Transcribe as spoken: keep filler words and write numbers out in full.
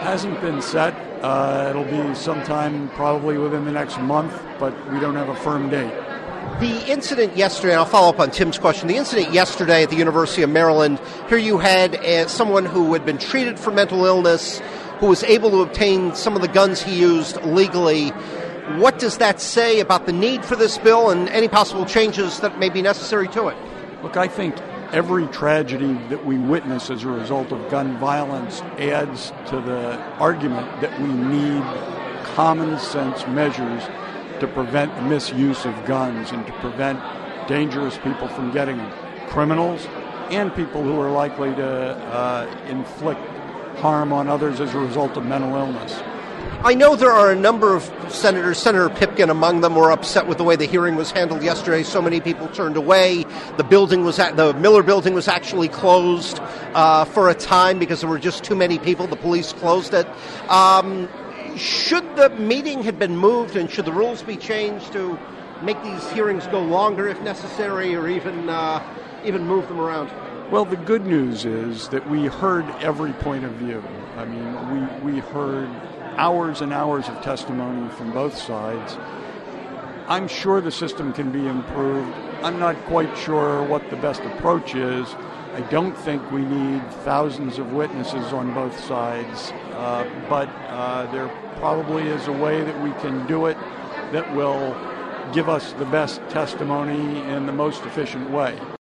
Hasn't been set. Uh, it'll be sometime probably within the next month, but we don't have a firm date. The incident yesterday, and I'll follow up on Tim's question, the incident yesterday at the University of Maryland, here you had uh, someone who had been treated for mental illness, who was able to obtain some of the guns he used legally. What does that say about the need for this bill and any possible changes that may be necessary to it? Look, I think every tragedy that we witness as a result of gun violence adds to the argument that we need common sense measures to prevent the misuse of guns and to prevent dangerous people from getting them. Criminals and people who are likely to uh, inflict harm on others as a result of mental illness. I know there are a number of senators, Senator Pipkin among them, were upset with the way the hearing was handled yesterday. So many people turned away. The building was at, the Miller building was actually closed uh, for a time because there were just too many people. The police closed it. Um, should the meeting have been moved, and should the rules be changed to make these hearings go longer if necessary, or even uh, even move them around? Well, the good news is that we heard every point of view. I mean, we, we heard hours and hours of testimony from both sides. I'm sure the system can be improved. I'm not quite sure what the best approach is. I don't think we need thousands of witnesses on both sides, uh, but uh, there probably is a way that we can do it that will give us the best testimony in the most efficient way.